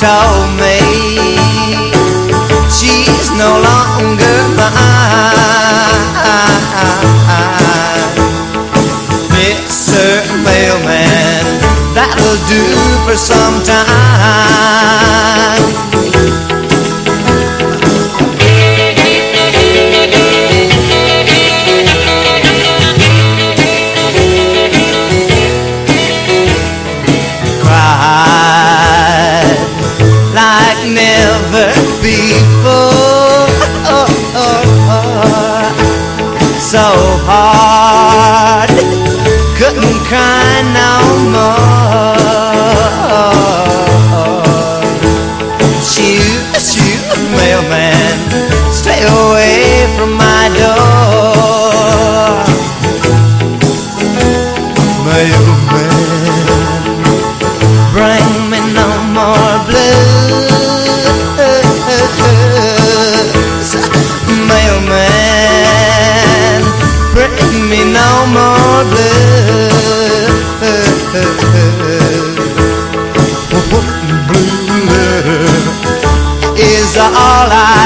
told me she's no longer mine. Mr. Mailman, that'll do for some time. Like never before, so hard, couldn't cry no more. Shoot, shoot, mailman, stay away from my door. Mailman, bring me no more blues. Mailman, bring me no more blues. Blue letter is all I